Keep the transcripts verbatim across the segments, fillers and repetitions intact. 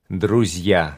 Друзья.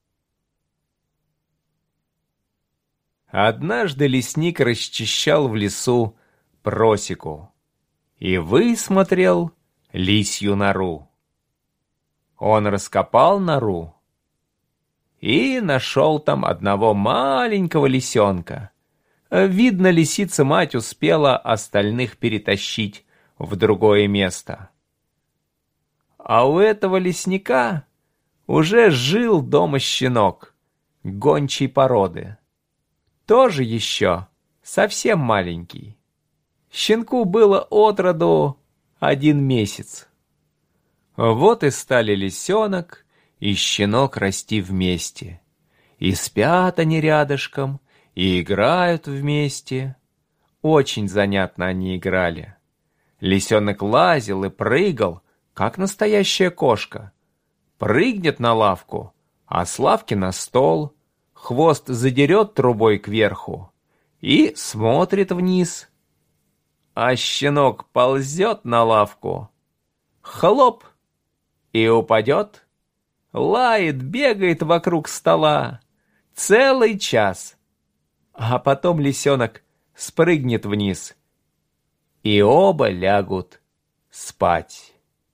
Однажды лесник расчищал в лесу просеку и высмотрел лисью нору. Он раскопал нору и нашел там одного маленького лисенка. Видно, лисица-мать успела остальных перетащить в другое место. А у этого лесника уже жил дома щенок гончей породы. Тоже еще совсем маленький. Щенку было от роду один месяц. Вот и стали лисенок и щенок расти вместе. И спят они рядышком, и играют вместе. Очень занятно они играли. Лисенок лазил и прыгал, как настоящая кошка. Прыгнет на лавку, а с лавки на стол, хвост задерет трубой кверху и смотрит вниз. А щенок ползет на лавку, хлоп, и упадет, лает, бегает вокруг стола целый час. А потом лисенок спрыгнет вниз, и оба лягут спать.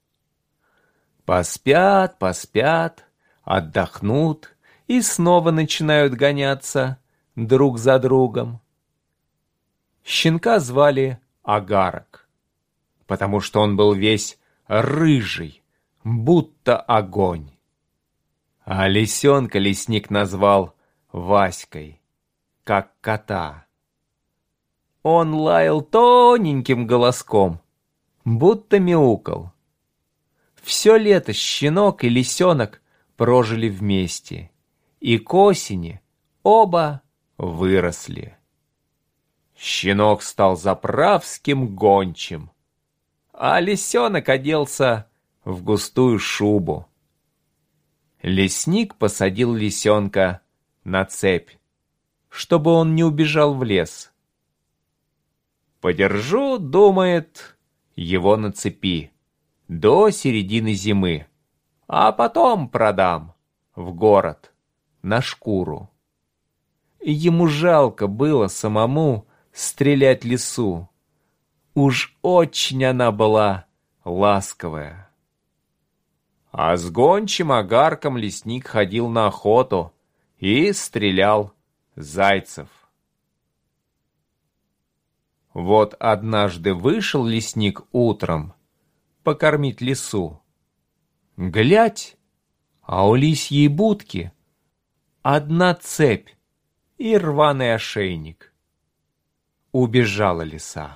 Поспят, поспят, отдохнут и снова начинают гоняться друг за другом. Щенка звали Агарок, потому что он был весь рыжий, будто огонь. А лисенка лесник назвал Васькой, как кота. Он лаял тоненьким голоском, будто мяукал. Все лето щенок и лисенок прожили вместе, и к осени оба выросли. Щенок стал заправским гончим, а лисенок оделся в густую шубу. Лесник посадил лисенка на цепь, чтобы он не убежал в лес. Подержу, думает, его на цепи до середины зимы, а потом продам в город на шкуру. Ему жалко было самому стрелять лису. Уж очень она была ласковая. А с гончим Агарком лесник ходил на охоту и стрелял зайцев. Вот однажды вышел лесник утром покормить лису. Глядь, а у лисьей будки одна цепь и рваный ошейник. Убежала лиса.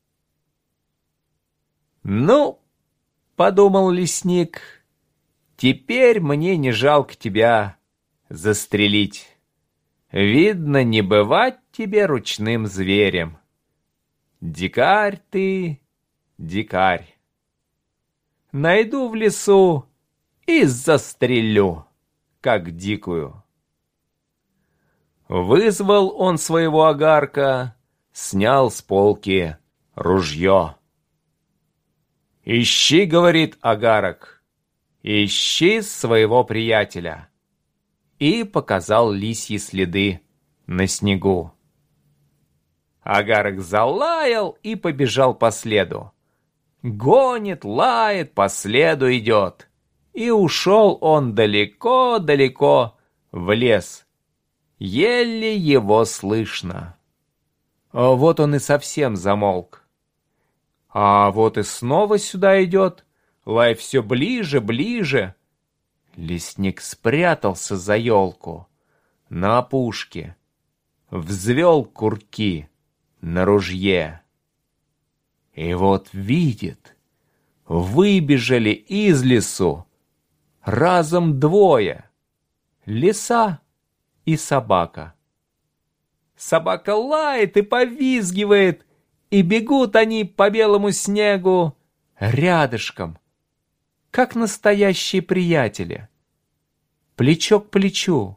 «Ну, — подумал лесник, — теперь мне не жалко тебя застрелить. Видно, не бывать тебе ручным зверем. Дикарь ты, дикарь. Найду в лесу и застрелю, как дикую». Вызвал он своего Агарка, снял с полки ружье. «Ищи, — говорит Агарок, — ищи своего приятеля». И показал лисьи следы на снегу. Агарок залаял и побежал по следу. Гонит, лает, по следу идет. И ушел он далеко-далеко в лес. Еле его слышно. А вот он и совсем замолк. А вот и снова сюда идет, лай все ближе, ближе. Лесник спрятался за елку на опушке, взвел курки на ружье. И вот видит, выбежали из лесу разом двое — лиса и собака. Собака лает и повизгивает, и бегут они по белому снегу рядышком, как настоящие приятели, плечо к плечу.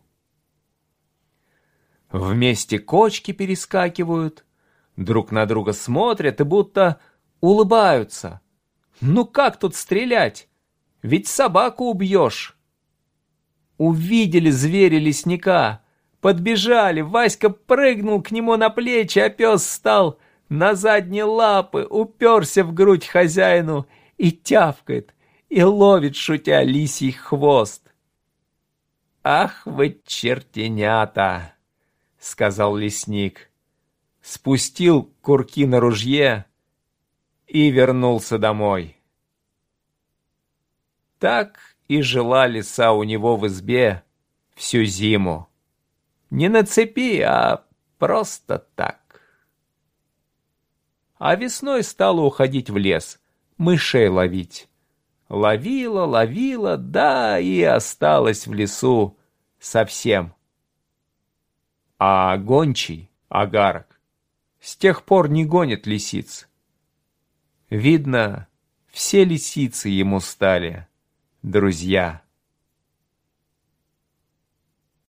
Вместе кочки перескакивают, друг на друга смотрят и будто улыбаются. Ну как тут стрелять? Ведь собаку убьешь. увидели звери лесника, подбежали, Васька прыгнул к нему на плечи, а пес стал на задние лапы, уперся в грудь хозяину и тявкает, и ловит, шутя, лисий хвост. «Ах вы, чертенята!» — сказал лесник, спустил курки на ружье и вернулся домой. Так и жила лиса у него в избе всю зиму. Не на цепи, а просто так. А весной стала уходить в лес, мышей ловить. Ловила, ловила, да и осталась в лесу совсем. А гончий, агарок, с тех пор не гонит лисиц. Видно, все лисицы ему стали друзья.